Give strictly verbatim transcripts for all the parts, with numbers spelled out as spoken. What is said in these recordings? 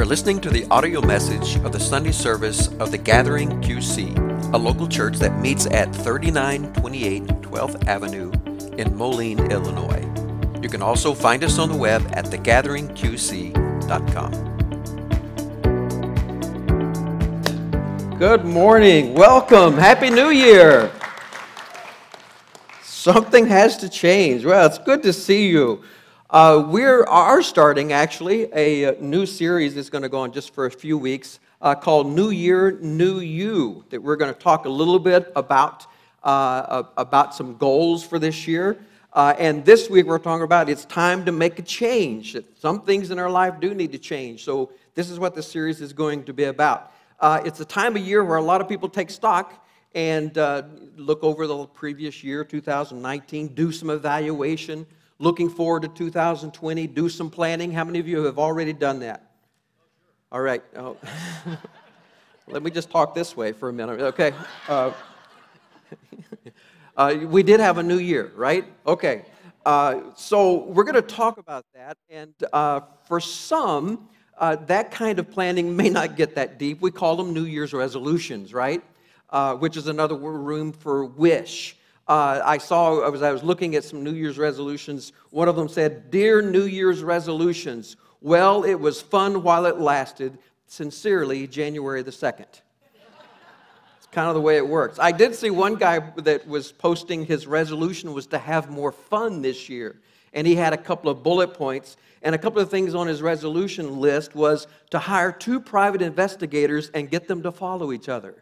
are listening to the audio message of the Sunday service of the Gathering Q C, a local church that meets at thirty-nine twenty-eight twelfth Avenue in Moline, Illinois. You can also find us on the web at the gathering q c dot com. Good morning. Welcome. Happy New Year. Something has to change. Well, it's good to see you. Uh, we are starting, actually, a new series that's going to go on just for a few weeks uh, called New Year, New You, that we're going to talk a little bit about, uh, about some goals for this year. Uh, and this week we're talking about it's time to make a change. Some things in our life do need to change. So this is what the series is going to be about. Uh, it's a time of year where a lot of people take stock and uh, look over the previous year, two thousand nineteen, do some evaluation. Looking forward to two thousand twenty, do some planning. How many of you have already done that? All right. Oh. Let me just talk this way for a minute. Okay. Uh, uh, we did have a new year, right? Okay. Uh, so we're going to talk about that. And uh, for some, uh, that kind of planning may not get that deep. We call them New Year's resolutions, right? Uh, which is another room for wish. Uh, I saw, as I was looking at some New Year's resolutions, one of them said, "Dear New Year's resolutions, well, it was fun while it lasted. Sincerely, January the second. It's kind of the way it works. I did see one guy that was posting his resolution was to have more fun this year. And he had a couple of bullet points. And a couple of things on his resolution list was to hire two private investigators and get them to follow each other.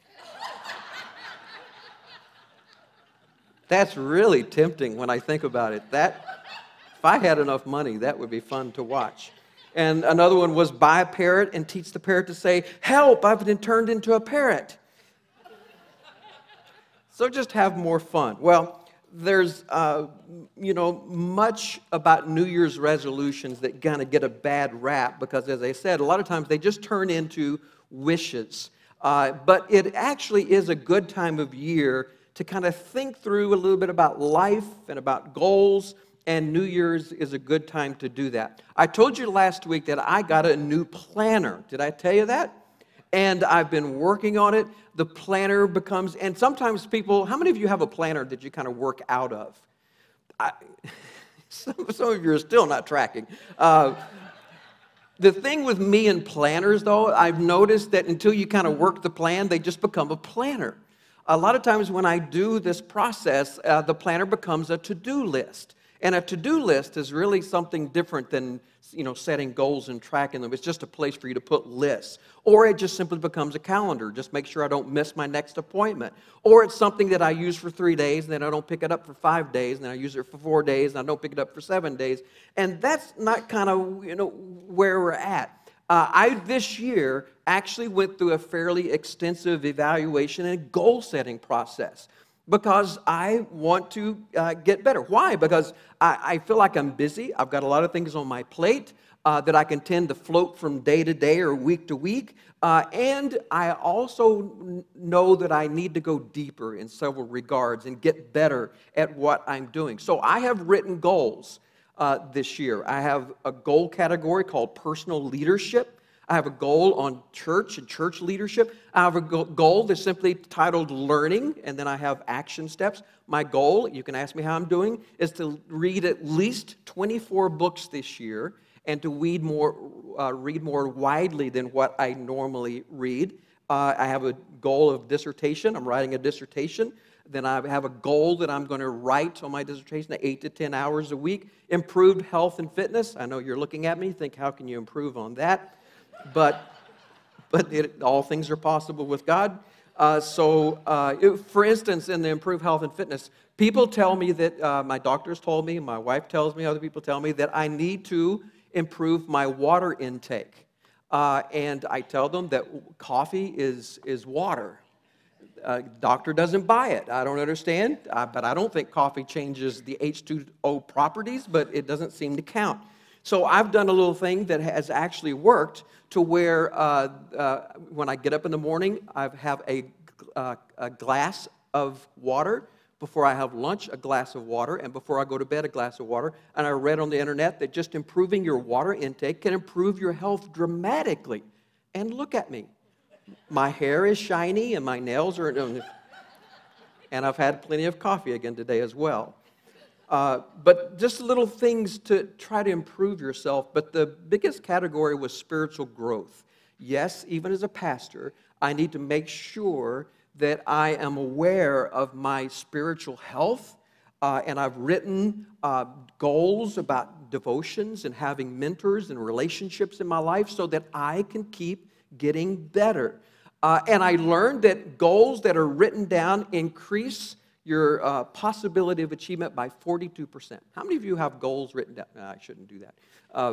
That's really tempting when I think about it. That, if I had enough money, that would be fun to watch. And another one was buy a parrot and teach the parrot to say, "Help, I've been turned into a parrot." So just have more fun. Well, there's, uh, you know, much about New Year's resolutions that kind of get a bad rap because, as I said, a lot of times they just turn into wishes. Uh, but it actually is a good time of year to kind of think through a little bit about life and about goals, and New Year's is a good time to do that. I told you last week that I got a new planner. Did I tell you that? And I've been working on it. The planner becomes, and sometimes people, how many of you have a planner that you kind of work out of? I, some, some of you are still not tracking. Uh, the thing with me and planners, though, I've noticed that until you kind of work the plan, they just become a planner. A lot of times when I do this process, uh, the planner becomes a to-do list. And a to-do list is really something different than, you know, setting goals and tracking them. It's just a place for you to put lists. Or it just simply becomes a calendar. Just make sure I don't miss my next appointment. Or it's something that I use for three days, and then I don't pick it up for five days, and then I use it for four days, and I don't pick it up for seven days. And that's not kind of, you know, where we're at. Uh, I, this year, actually went through a fairly extensive evaluation and goal-setting process because I want to uh, get better. Why? Because I, I feel like I'm busy. I've got a lot of things on my plate uh, that I can tend to float from day to day or week to week. Uh, and I also know that I need to go deeper in several regards and get better at what I'm doing. So I have written goals. Uh, this year. I have a goal category called personal leadership. I have a goal on church and church leadership. I have a go- goal that's simply titled learning, and then I have action steps. My goal, you can ask me how I'm doing, is to read at least twenty-four books this year and to read more, uh, read more widely than what I normally read. Uh, I have a goal of dissertation. I'm writing a dissertation. Then I have a goal that I'm going to write on my dissertation, eight to ten hours a week. Improved health and fitness. I know you're looking at me, think, how can you improve on that? But, but it, all things are possible with God. Uh, so, uh, it, for instance, in the improved health and fitness, people tell me that, uh, my doctors told me, my wife tells me, other people tell me that I need to improve my water intake. Uh, and I tell them that coffee is, is water. Uh, doctor doesn't buy it. I don't understand, uh, but I don't think coffee changes the H two O properties, but it doesn't seem to count. So I've done a little thing that has actually worked to where uh, uh, when I get up in the morning, I have a, uh, a glass of water Before I have lunch, a glass of water, and before I go to bed, a glass of water. And I read on the internet that just improving your water intake can improve your health dramatically. And look at me. My hair is shiny and my nails are... And I've had plenty of coffee again today as well. Uh, but just little things to try to improve yourself. But the biggest category was spiritual growth. Yes, even as a pastor, I need to make sure that I am aware of my spiritual health. Uh, and I've written uh, goals about devotions and having mentors and relationships in my life so that I can keep getting better. Uh, and I learned that goals that are written down increase your uh, possibility of achievement by forty-two percent. How many of you have goals written down? No, I shouldn't do that. Uh,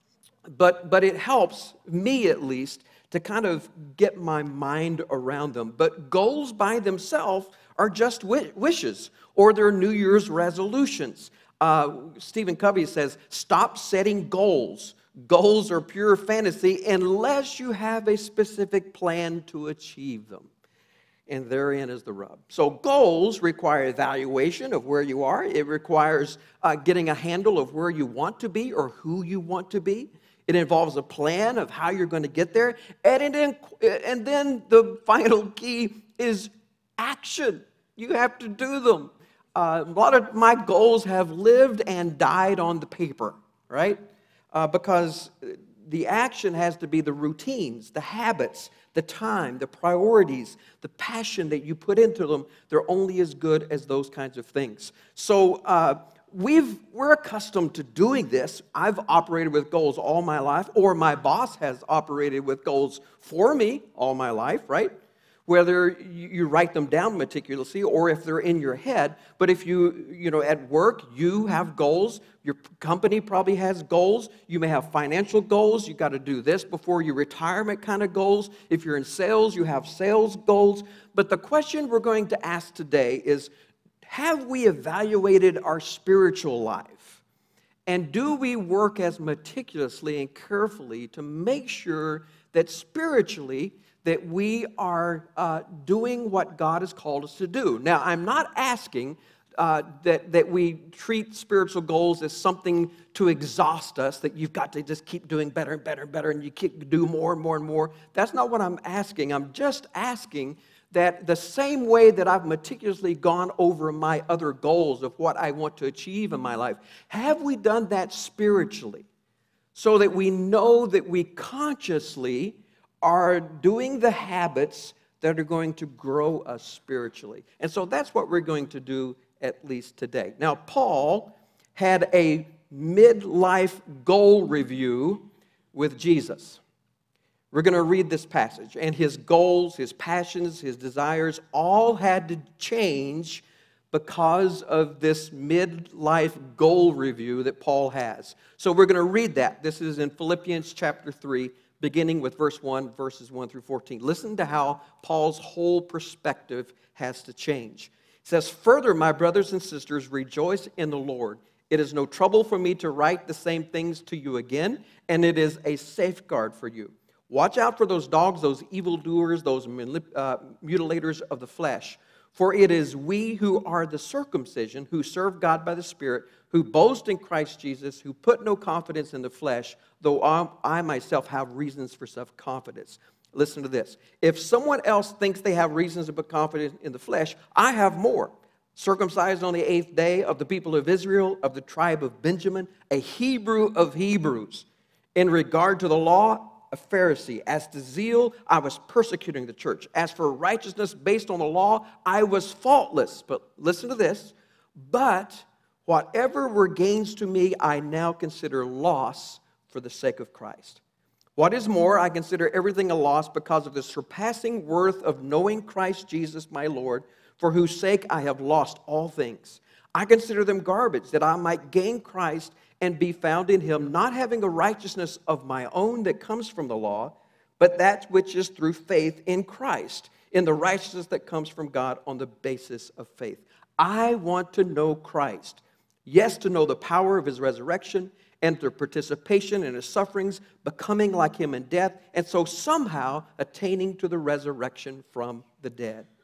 but, but it helps me, at least, to kind of get my mind around them. But goals by themselves are just wishes, or they're New Year's resolutions. Uh, Stephen Covey says, stop setting goals. Goals are pure fantasy unless you have a specific plan to achieve them. And therein is the rub. So goals require evaluation of where you are. It requires uh, getting a handle of where you want to be or who you want to be. It involves a plan of how you're going to get there. And then, and then the final key is action. You have to do them. Uh, a lot of my goals have lived and died on the paper, right? Uh, because the action has to be the routines, the habits, the time, the priorities, the passion that you put into them. They're only as good as those kinds of things. So uh, we've, we're accustomed to doing this. I've operated with goals all my life, or my boss has operated with goals for me all my life, right? Whether you write them down meticulously or if they're in your head. But if you, you know, at work, you have goals. Your company probably has goals. You may have financial goals. You got to do this before your retirement kind of goals. If you're in sales, you have sales goals. But the question we're going to ask today is, have we evaluated our spiritual life? And do we work as meticulously and carefully to make sure that spiritually that we are uh, doing what God has called us to do? Now, I'm not asking uh, that, that we treat spiritual goals as something to exhaust us, that you've got to just keep doing better and better and better, and you keep do more and more and more. That's not what I'm asking. I'm just asking that the same way that I've meticulously gone over my other goals of what I want to achieve in my life, have we done that spiritually so that we know that we consciously are doing the habits that are going to grow us spiritually? And so that's what we're going to do at least today. Now, Paul had a midlife goal review with Jesus. We're going to read this passage, and his goals, his passions, his desires all had to change because of this midlife goal review that Paul has. So we're going to read that. This is in Philippians chapter three, beginning with verse one, verses one through fourteen. Listen to how Paul's whole perspective has to change. It says, "Further, my brothers and sisters, rejoice in the Lord. It is no trouble for me to write the same things to you again, and it is a safeguard for you. Watch out for those dogs, those evildoers, those uh, mutilators of the flesh. For it is we who are the circumcision, who serve God by the Spirit, who boast in Christ Jesus, who put no confidence in the flesh, though I myself have reasons for self-confidence." Listen to this. "If someone else thinks they have reasons to put confidence in the flesh, I have more. Circumcised on the eighth day, of the people of Israel, of the tribe of Benjamin, a Hebrew of Hebrews. In regard to the law, a Pharisee. As to zeal, I was persecuting the church. As for righteousness based on the law, I was faultless." But listen to this. "But whatever were gains to me, I now consider loss for the sake of Christ. What is more, I consider everything a loss because of the surpassing worth of knowing Christ Jesus my Lord, for whose sake I have lost all things. I consider them garbage, that I might gain Christ and be found in him, not having a righteousness of my own that comes from the law, but that which is through faith in Christ, in the righteousness that comes from God on the basis of faith. I want to know Christ. Yes, to know the power of his resurrection and their participation in his sufferings, becoming like him in death, and so somehow attaining to the resurrection from the dead."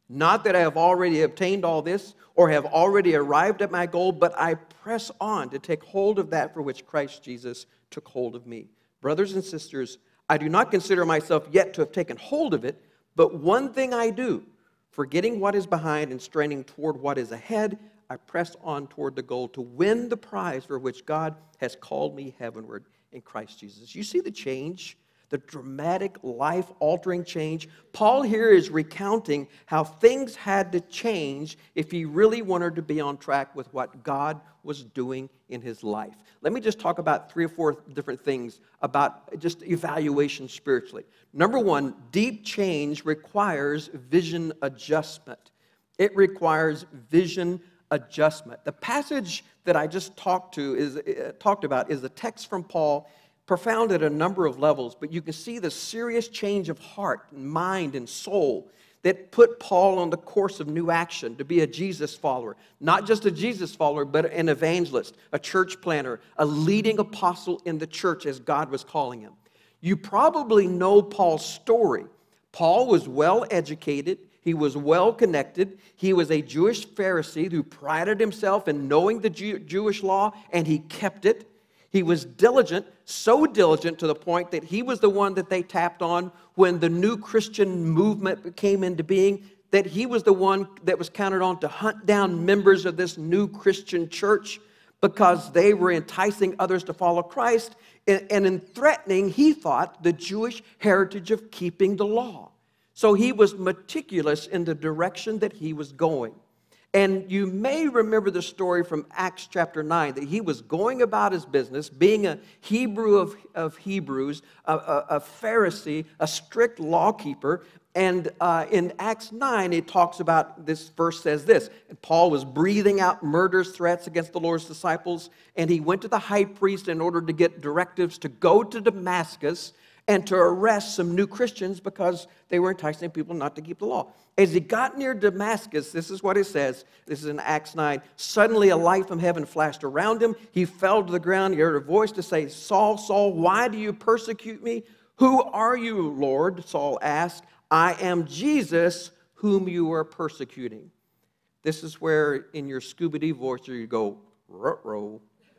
Not that I have already obtained all this or have already arrived at my goal, but I press on to take hold of that for which Christ Jesus took hold of me. Brothers and sisters, I do not consider myself yet to have taken hold of it, but one thing I do, forgetting what is behind and straining toward what is ahead, I press on toward the goal to win the prize for which God has called me heavenward in Christ Jesus. You see the change? The dramatic, life-altering change. Paul here is recounting how things had to change if he really wanted to be on track with what God was doing in his life. Let me just talk about three or four different things about just evaluation spiritually. Number one, deep change requires vision adjustment. It requires vision adjustment. The passage that I just talked to is uh, talked about is a text from Paul, profound at a number of levels, but you can see the serious change of heart and mind and soul that put Paul on the course of new action to be a Jesus follower. Not just a Jesus follower, but an evangelist, a church planter, a leading apostle in the church as God was calling him. You probably know Paul's story. Paul was well educated. He was well connected. He was a Jewish Pharisee who prided himself in knowing the Jew- Jewish law, and he kept it. He was diligent, so diligent to the point that he was the one that they tapped on when the new Christian movement came into being, that he was the one that was counted on to hunt down members of this new Christian church because they were enticing others to follow Christ, and in threatening, he thought, the Jewish heritage of keeping the law. So he was meticulous in the direction that he was going. And you may remember the story from Acts chapter nine, that he was going about his business, being a Hebrew of, of Hebrews, a, a, a Pharisee, a strict lawkeeper. And uh, in Acts nine, it talks about, this verse says this, and Paul was breathing out murderous threats against the Lord's disciples, and he went to the high priest in order to get directives to go to Damascus and to arrest some new Christians because they were enticing people not to keep the law. As he got near Damascus, this is what it says. This is in Acts nine. Suddenly a light from heaven flashed around him. He fell to the ground. He heard a voice to say, Saul, Saul, why do you persecute me? Who are you, Lord? Saul asked. I am Jesus, whom you are persecuting. This is where in your Scooby-Doo voice you go, ruh-roh.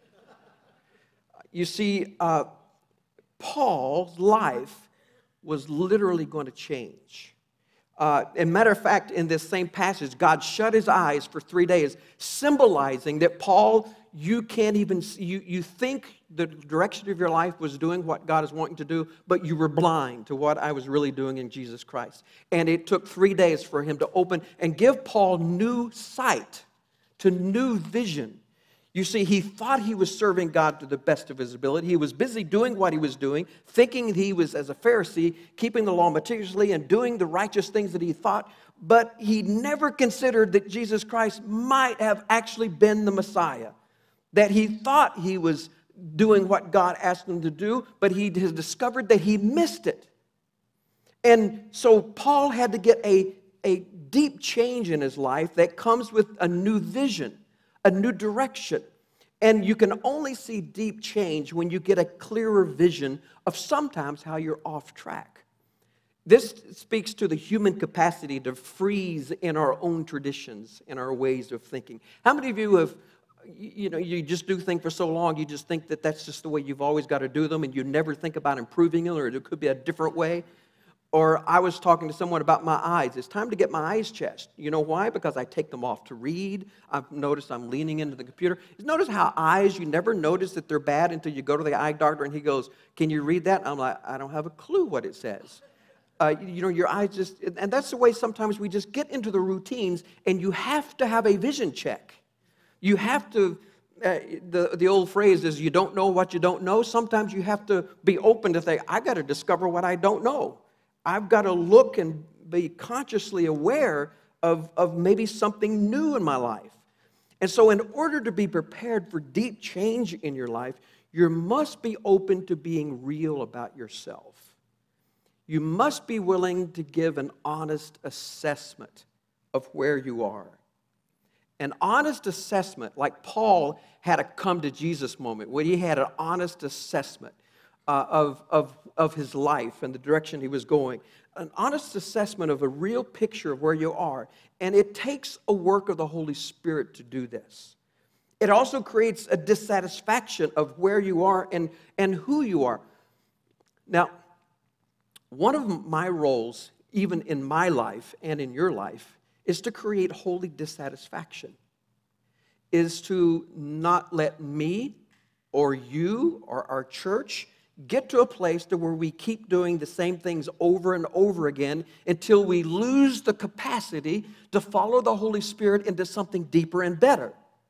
You see, uh, Paul's life was literally going to change. Uh, as a matter of fact, in this same passage, God shut his eyes for three days, symbolizing that Paul, you can't even, you, you think the direction of your life was doing what God is wanting to do, but you were blind to what I was really doing in Jesus Christ. And it took three days for him to open and give Paul new sight, to new vision. You see, he thought he was serving God to the best of his ability. He was busy doing what he was doing, thinking he was, as a Pharisee, keeping the law meticulously and doing the righteous things that he thought, but he never considered that Jesus Christ might have actually been the Messiah, that he thought he was doing what God asked him to do, but he has discovered that he missed it. And so Paul had to get a, a deep change in his life that comes with a new vision, a new direction. And you can only see deep change when you get a clearer vision of sometimes how you're off track. This speaks to the human capacity to freeze in our own traditions, in our ways of thinking. How many of you have, you know, you just do things for so long, you just think that that's just the way you've always got to do them, and you never think about improving them, or it could be a different way? Or I was talking to someone about my eyes. It's time to get my eyes checked. You know why? Because I take them off to read. I've noticed I'm leaning into the computer. Notice how eyes, you never notice that they're bad until you go to the eye doctor and he goes, can you read that? I'm like, I don't have a clue what it says. Uh, you know, your eyes just, and that's the way sometimes we just get into the routines, and you have to have a vision check. You have to, uh, the, the old phrase is, you don't know what you don't know. Sometimes you have to be open to say, I got to discover what I don't know. I've got to look and be consciously aware of, of maybe something new in my life. And so in order to be prepared for deep change in your life, you must be open to being real about yourself. You must be willing to give an honest assessment of where you are. An honest assessment, like Paul had a come to Jesus moment, where he had an honest assessment. uh, of, of, of his life and the direction he was going. An honest assessment of a real picture of where you are. And it takes a work of the Holy Spirit to do this. It also creates a dissatisfaction of where you are and, and who you are. Now, one of my roles, even in my life and in your life, is to create holy dissatisfaction, is to not let me or you or our church get to a place to where we keep doing the same things over and over again until we lose the capacity to follow the Holy Spirit into something deeper and better.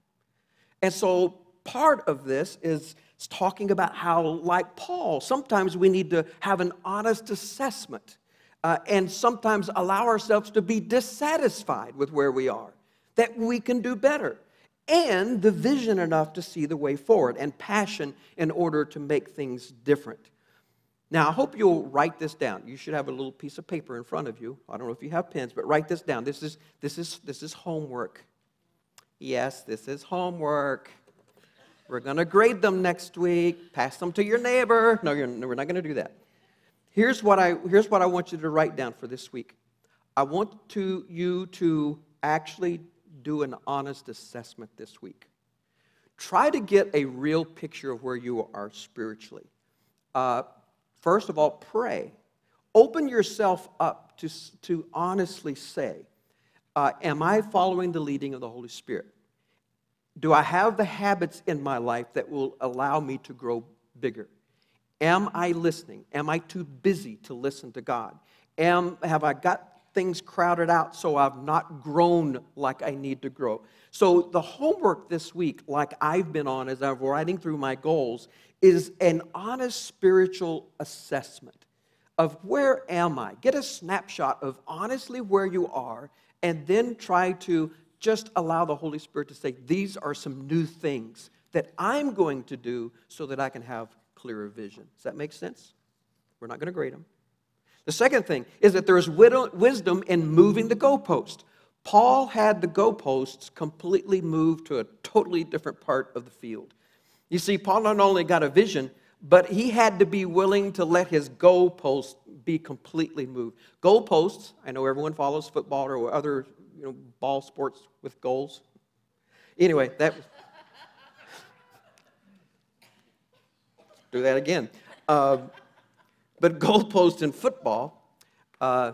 And so part of this is talking about how, like Paul, sometimes we need to have an honest assessment uh, and sometimes allow ourselves to be dissatisfied with where we are, that we can do better, and the vision enough to see the way forward and passion in order to make things different. Now, I hope you'll write this down. You should have a little piece of paper in front of you. I don't know if you have pens, but write this down. This is, this is, this is homework. Yes, this is homework. We're going to grade them next week. Pass them to your neighbor. No, you're, no we're not going to do that. Here's what I, here's what I want you to write down for this week. I want to, you to actually do an honest assessment this week. Try to get a real picture of where you are spiritually. Uh, first of all, pray. Open yourself up to, to honestly say, uh, am I following the leading of the Holy Spirit? Do I have the habits in my life that will allow me to grow bigger? Am I listening? Am I too busy to listen to God? Am, have I got things crowded out so I've not grown like I need to grow? So the homework this week, like I've been on as I'm writing through my goals, is an honest spiritual assessment of where am I? Get a snapshot of honestly where you are, and then try to just allow the Holy Spirit to say, these are some new things that I'm going to do so that I can have clearer vision. Does that make sense? We're not going to grade them. The second thing is that there is wisdom in moving the goalpost. Paul had the goalposts completely moved to a totally different part of the field. You see, Paul not only got a vision, but he had to be willing to let his goalposts be completely moved. Goalposts, I know everyone follows football or other you know, ball sports with goals. Anyway, that do that again. Uh, but goalposts in football uh,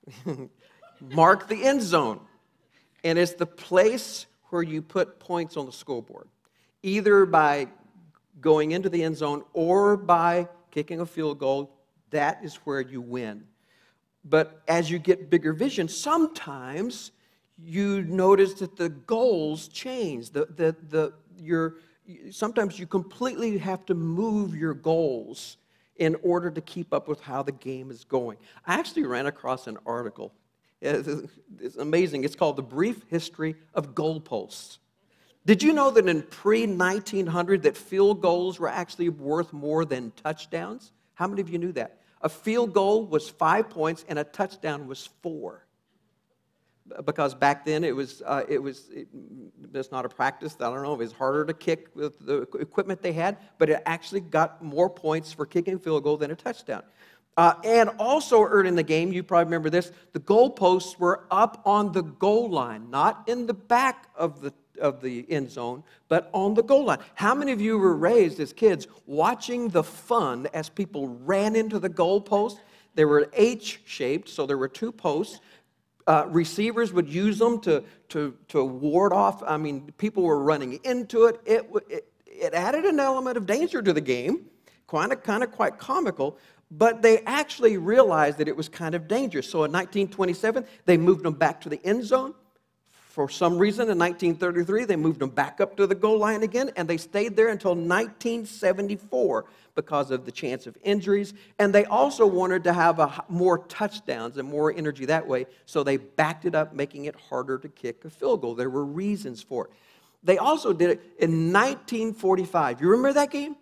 mark the end zone, and it's the place where you put points on the scoreboard, either by going into the end zone or by kicking a field goal. That is where you win. But as you get bigger vision, sometimes you notice that the goals change. The, the, the, your, sometimes you completely have to move your goals in order to keep up with how the game is going. I actually ran across an article. It's amazing. It's called The Brief History of Goalposts. Did you know that in pre nineteen hundred that field goals were actually worth more than touchdowns? How many of you knew that? A field goal was five points and a touchdown was four. Because back then it was, uh, it was, it, it's not a practice, I don't know, it was harder to kick with the equipment they had, but it actually got more points for kicking field goal than a touchdown. Uh, and also early in the game, you probably remember this, the goalposts were up on the goal line, not in the back of the of the end zone, but on the goal line. How many of you were raised as kids watching the fun as people ran into the goalpost? They were H-shaped, so there were two posts. Uh, receivers would use them to, to, to ward off. I mean, people were running into it. It, it, it added an element of danger to the game, kind of, kind of quite comical, but they actually realized that it was kind of dangerous. So in nineteen twenty-seven, they moved them back to the end zone. For some reason, in nineteen thirty-three, they moved them back up to the goal line again, and they stayed there until nineteen seventy-four because of the chance of injuries. And they also wanted to have a, more touchdowns and more energy that way, so they backed it up, making it harder to kick a field goal. There were reasons for it. They also did it in nineteen forty-five. You remember that game?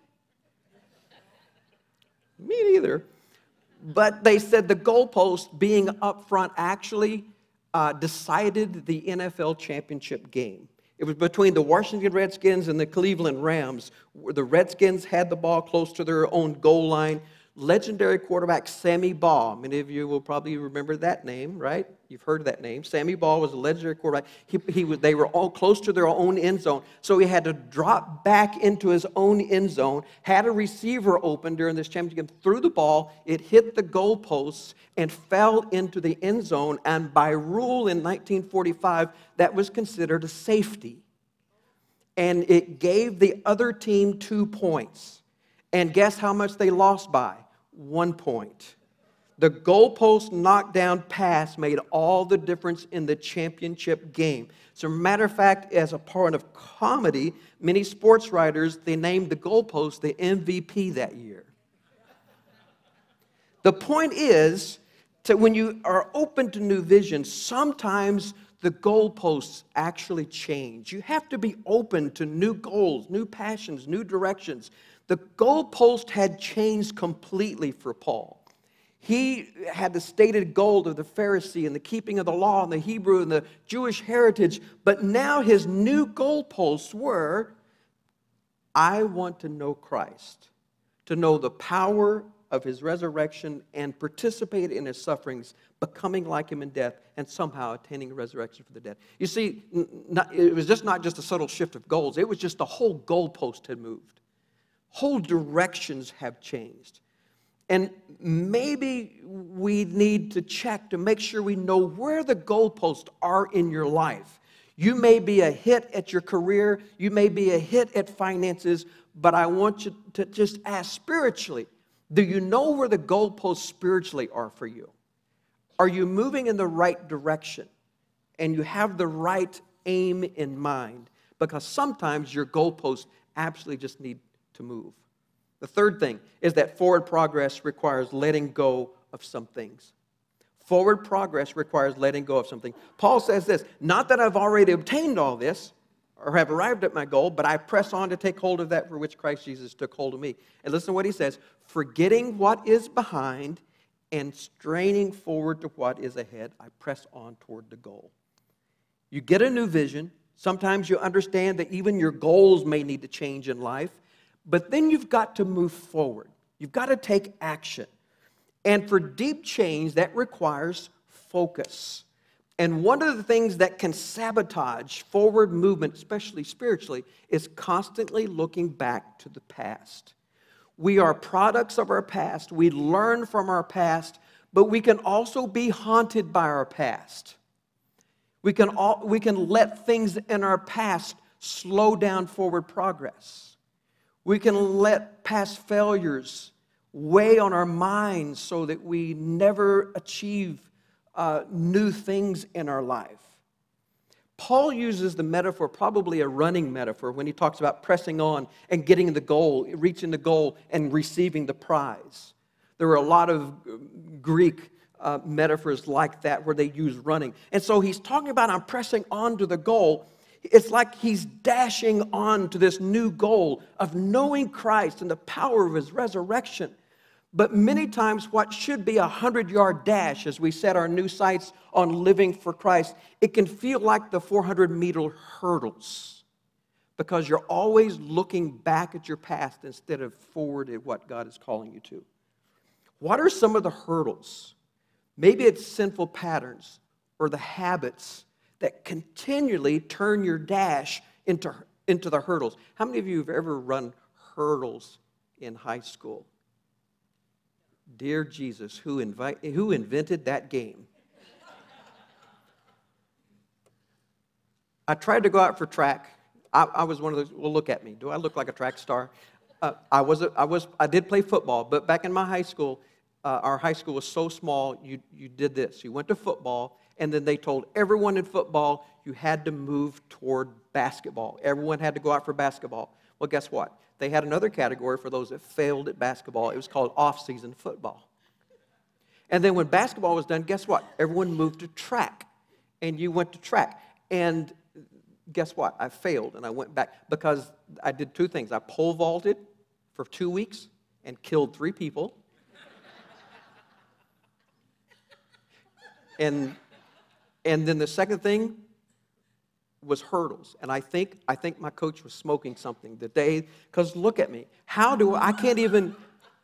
Me neither. But they said the goalpost being up front actually Uh, decided the N F L championship game. It was between the Washington Redskins and the Cleveland Rams. The Redskins had the ball close to their own goal line. Legendary quarterback Sammy Baugh. Many of you will probably remember that name, right? You've heard of that name. Sammy Baugh was a legendary quarterback. He, he was, they were all close to their own end zone, so he had to drop back into his own end zone, had a receiver open during this championship game, threw the ball, it hit the goalposts, and fell into the end zone, and by rule in nineteen forty-five, that was considered a safety. And it gave the other team two points. And guess how much they lost by? One point. The goalpost knockdown pass made all the difference in the championship game. As a matter of fact, as a part of comedy, many sports writers, they named the goalpost the M V P that year. The point is, that when you are open to new visions, sometimes the goalposts actually change. You have to be open to new goals, new passions, new directions. The goalpost had changed completely for Paul. He had the stated goal of the Pharisee and the keeping of the law and the Hebrew and the Jewish heritage, but now his new goalposts were, I want to know Christ, to know the power of his resurrection and participate in his sufferings, becoming like him in death, and somehow attaining resurrection for the dead. You see, not, it was just not just a subtle shift of goals. It was just the whole goalpost had moved. Whole directions have changed. And maybe we need to check to make sure we know where the goalposts are in your life. You may be a hit at your career. You may be a hit at finances. But I want you to just ask spiritually, do you know where the goalposts spiritually are for you? Are you moving in the right direction? And you have the right aim in mind? Because sometimes your goalposts absolutely just need to move. The third thing is that forward progress requires letting go of some things. Forward progress requires letting go of something. Paul says this, not that I've already obtained all this or have arrived at my goal, but I press on to take hold of that for which Christ Jesus took hold of me. And listen to what he says, forgetting what is behind and straining forward to what is ahead, I press on toward the goal. You get a new vision. Sometimes you understand that even your goals may need to change in life. But then you've got to move forward. You've got to take action. And for deep change, that requires focus. And one of the things that can sabotage forward movement, especially spiritually, is constantly looking back to the past. We are products of our past. We learn from our past, but we can also be haunted by our past. We can, all, we can let things in our past slow down forward progress. We can let past failures weigh on our minds so that we never achieve uh, new things in our life. Paul uses the metaphor, probably a running metaphor, when he talks about pressing on and getting the goal, reaching the goal and receiving the prize. There are a lot of Greek uh, metaphors like that where they use running. And so he's talking about I'm pressing on to the goal. It's like he's dashing on to this new goal of knowing Christ and the power of his resurrection. But many times what should be a hundred-yard dash as we set our new sights on living for Christ, it can feel like the four hundred meter hurdles because you're always looking back at your past instead of forward at what God is calling you to. What are some of the hurdles? Maybe it's sinful patterns or the habits that continually turn your dash into, into the hurdles. How many of you have ever run hurdles in high school? Dear Jesus, who, invite, who invented that game? I tried to go out for track. I, I was one of those, well, look at me. Do I look like a track star? Uh, I, was a, I, was, I did play football, but back in my high school, uh, our high school was so small, you, you did this. You went to football, and then they told everyone in football you had to move toward basketball. Everyone had to go out for basketball. Well, guess what? They had another category for those that failed at basketball. It was called off-season football. And then when basketball was done, guess what? Everyone moved to track, and you went to track. And guess what? I failed, and I went back because I did two things. I pole vaulted for two weeks and killed three people. And, and then the second thing, was hurdles. And I think I think my coach was smoking something the day, because look at me. How do I, I can't even,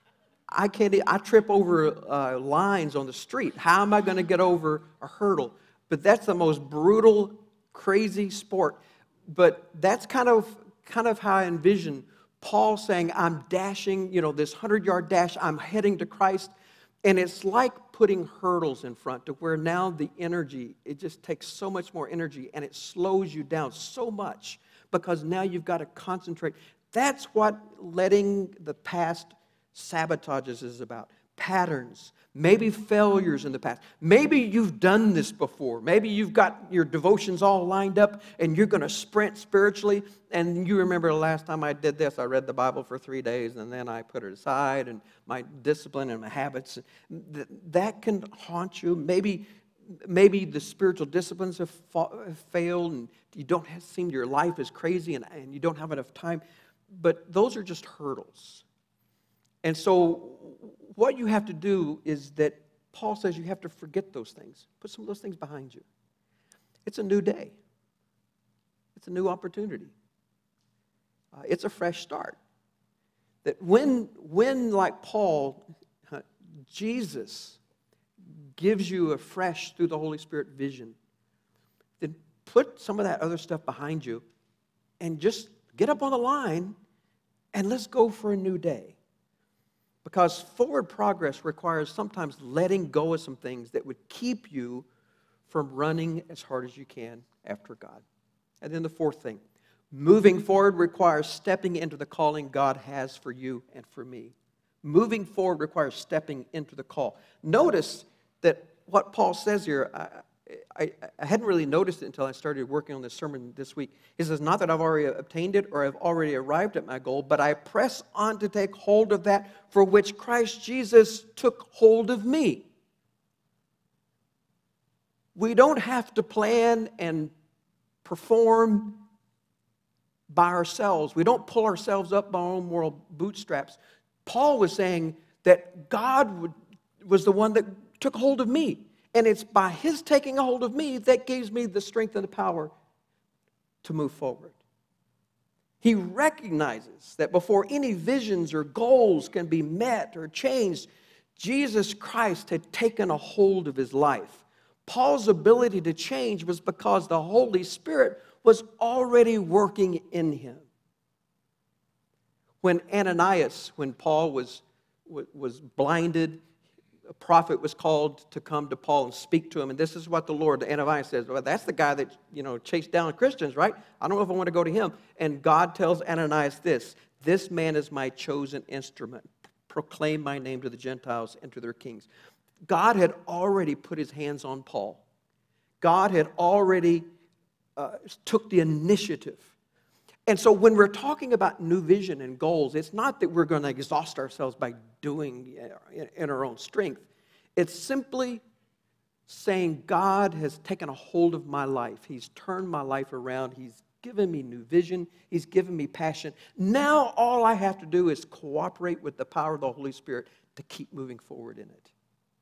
I can't, e- I trip over uh, lines on the street. How am I going to get over a hurdle? But that's the most brutal, crazy sport. But that's kind of, kind of how I envision Paul saying, I'm dashing, you know, this hundred-yard dash, I'm heading to Christ. And it's like putting hurdles in front to where now the energy, it just takes so much more energy and it slows you down so much because now you've got to concentrate. That's what letting the past sabotages is about. Patterns, maybe failures in the past. Maybe you've done this before. Maybe you've got your devotions all lined up and you're going to sprint spiritually. And you remember the last time I did this, I read the Bible for three days and then I put it aside, and my discipline and my habits, that can haunt you. Maybe maybe the spiritual disciplines have, fa- have failed and you don't have, seem your life is crazy and, and you don't have enough time. But those are just hurdles. And so what you have to do is that Paul says you have to forget those things. Put some of those things behind you. It's a new day. It's a new opportunity. Uh, it's a fresh start. That when, when like Paul, uh, Jesus gives you a fresh, through the Holy Spirit, vision, then put some of that other stuff behind you and just get up on the line and let's go for a new day. Because forward progress requires sometimes letting go of some things that would keep you from running as hard as you can after God. And then the fourth thing, moving forward requires stepping into the calling God has for you and for me. Moving forward requires stepping into the call. Notice that what Paul says here, I, I, I hadn't really noticed it until I started working on this sermon this week. He says, not that I've already obtained it or I've already arrived at my goal, but I press on to take hold of that for which Christ Jesus took hold of me. We don't have to plan and perform by ourselves. We don't pull ourselves up by our own moral bootstraps. Paul was saying that God would, was the one that took hold of me. And it's by his taking a hold of me that gives me the strength and the power to move forward. He recognizes that before any visions or goals can be met or changed, Jesus Christ had taken a hold of his life. Paul's ability to change was because the Holy Spirit was already working in him. When Ananias, when Paul was, was blinded, a prophet was called to come to Paul and speak to him. And this is what the Lord, Ananias says, well, that's the guy that, you know, chased down Christians, right? I don't know if I want to go to him. And God tells Ananias this, this man is my chosen instrument. Proclaim my name to the Gentiles and to their kings. God had already put his hands on Paul. God had already uh, took the initiative. And so when we're talking about new vision and goals, it's not that we're going to exhaust ourselves by doing in our own strength. It's simply saying God has taken a hold of my life. He's turned my life around. He's given me new vision. He's given me passion. Now all I have to do is cooperate with the power of the Holy Spirit to keep moving forward in it.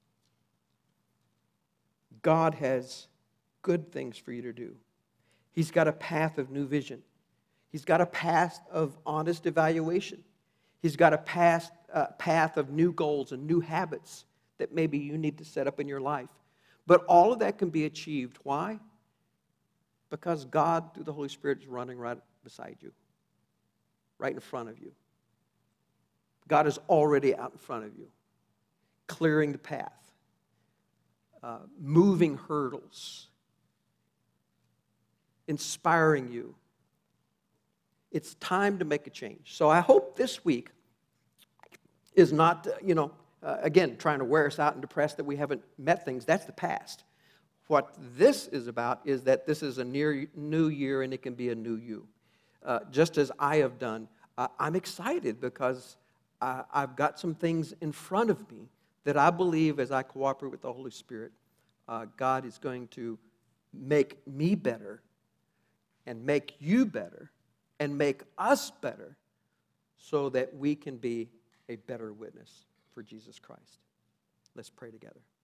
God has good things for you to do. He's got a path of new vision. He's got a path of honest evaluation. He's got a path, uh, path of new goals and new habits that maybe you need to set up in your life. But all of that can be achieved. Why? Because God, through the Holy Spirit, is running right beside you, right in front of you. God is already out in front of you, clearing the path, uh, moving hurdles, inspiring you. It's time to make a change. So I hope this week is not, you know, uh, again, trying to wear us out and depressed that we haven't met things. That's the past. What this is about is that this is a near new year and it can be a new you. Uh, just as I have done, uh, I'm excited because uh, I've got some things in front of me that I believe as I cooperate with the Holy Spirit, uh, God is going to make me better and make you better and make us better so that we can be a better witness for Jesus Christ. Let's pray together.